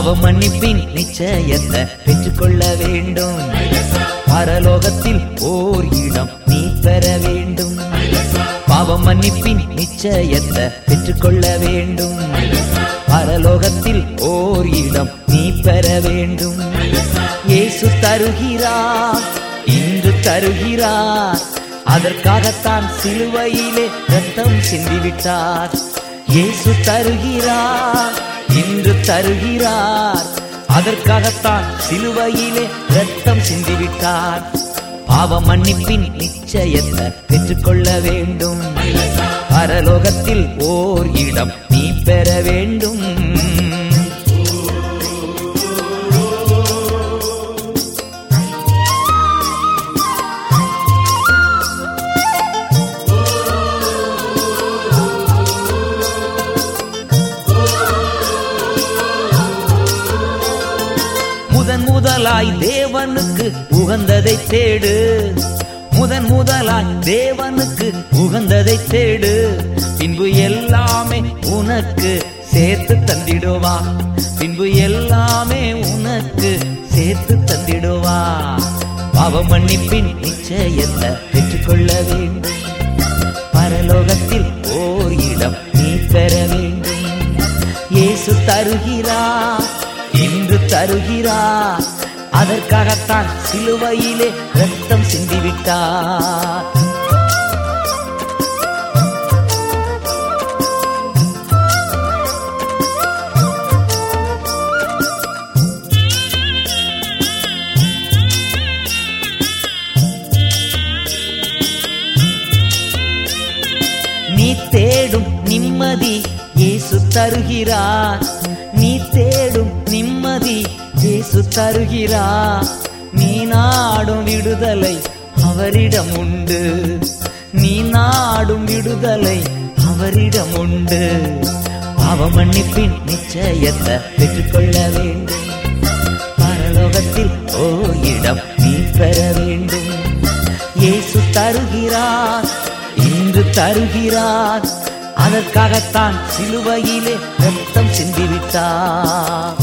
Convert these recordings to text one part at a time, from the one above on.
பாவ மன்னிப்பின் நிச்சயத்தை பெற்றுக்கொள்ள வேண்டும். பரலோகத்தில் ஓர் இடம் நீ பெற வேண்டும். பாவ மன்னிப்பின் நிச்சயத்தை பெற்றுக்கொள்ள வேண்டும். பரலோகத்தில் ஓர் இடம் நீ பெற வேண்டும். இயேசு தருகிறார், இன்று தருகிறார். அதற்காகத்தான் சிலுவையிலே ரத்தம் சிந்திவிட்டார். இயேசு தருகிறார், இன்று தருகிறார். அதற்காகத்தான் சிலுவையிலே ரத்தம் சிந்திவிட்டார். பாவ மன்னிப்பின் நிச்சயத்தை பெற்றுக்கொள்ள வேண்டும். பரலோகத்தில் ஓர் இடம் நீ பெற வேண்டும். முதலாய் தேவனுக்கு உகந்ததை தேடு. முதலாய் தேவனுக்கு உகந்ததை தேடு. பின்பு எல்லாமே உனக்கு சேர்த்து தந்திடுவா. பின்பு எல்லாமே உனக்கு சேர்த்து தந்திடுவா. பாவ மன்னிப்பின் நிச்சயத்தை பெற்றுக்கொள்ள வேண்டும். பரலோகத்தில் ஓர் இடம் நீ பெற வேண்டும். இயேசு தருகிறார், இன்று தருகிறார். அதற்காகத்தான் சிலுவையிலே ரத்தம் சிந்திவிட்டார். நீ தேடும் நிம்மதி இயேசு தருகிறார். நீ தேடும் நிம்மதி இயேசு தருகிறார். நீ நாடும் விடுதலை அவரிடம் உண்டு. நீ நாடும் விடுதலை அவரிடம் உண்டு. பாவ மன்னிப்பின் நிச்சயத்தை பெற்றுக்கொள்ள வேண்டும். பரலோகத்தில் ஓர் இடம் நீ பெற வேண்டும். இயேசு தருகிறார், இன்று தருகிறார். அதற்காகத்தான் சிலுவையிலே ரத்தம் சிந்திவிட்டார்.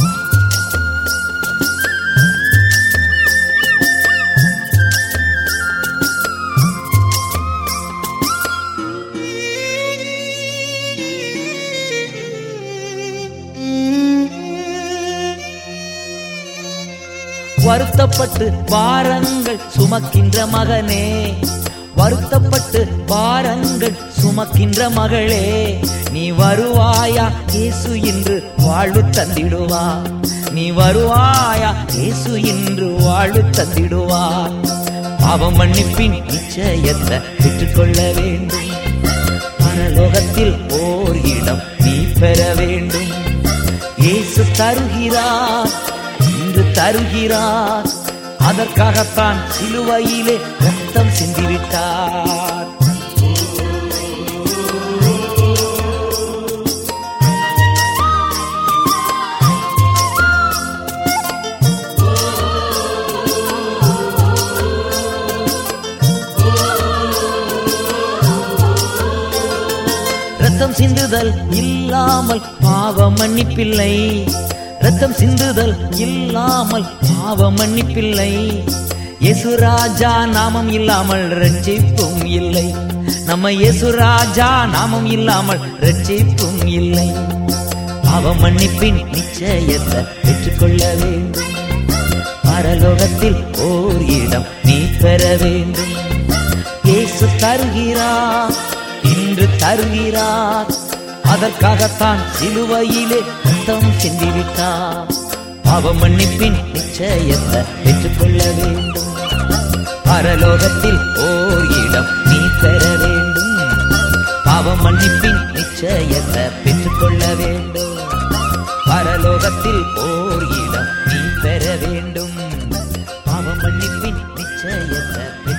வருத்தப்பட்டு பாரங்கள் சுமக்கின்ற மகனே, வருத்தப்பட்டு பாரங்கள் சுமக்கின்ற மகளே, நீ வருவாயா இயேசு இன்று வாழ்வு தந்திடுவா. நீ வருவாயா இயேசு இன்று வாழ்வு தந்திடுவா. பாவ மன்னிப்பின் நிச்சயத்தை பெற்றுக்கொள்ள வேண்டும். பரலோகத்தில் ஓர் இடம் நீ பெற வேண்டும். இயேசு தருகிறார், இன்று தருகிறார். அதற்காகத்தான் சிலுவையிலே ரத்தம் சிந்திவிட்டார். ரத்தம் சிந்துதல் இல்லாமல் பாவ மன்னிப்பில்லை. ரத்தம் சிந்துதல் இல்லாமல் பாவ மன்னிப்பில்லை. இயேசு ராஜா நாமம் இல்லாமல் ரட்சிப்பும் இல்லை. நம்ம இயேசு ராஜா நாமம் இல்லாமல் ரட்சிப்பும் இல்லை. பாவ மன்னிப்பின் நிச்சயத்தை பெற்றுக்கொள்ள வேண்டும். பரலோகத்தில் ஓர் இடம் நீ பெற வேண்டும். இயேசு தருகிறார், இன்று தருகிறார். அதற்காகத்தான் சிலுவையிலே ரத்தம் சிந்திவிட்டார். பாவ மன்னிப்பின் நிச்சயத்தை பெற்றுக்கொள்ள வேண்டும். பரலோகத்தில் ஓர் இடம் நீ பெற வேண்டும். பாவ மன்னிப்பின் நிச்சயத்தை பெற்றுக்கொள்ள வேண்டும். பரலோகத்தில் ஓர் இடம் நீ பெற வேண்டும். பாவ மன்னிப்பின் நிச்சயத்தை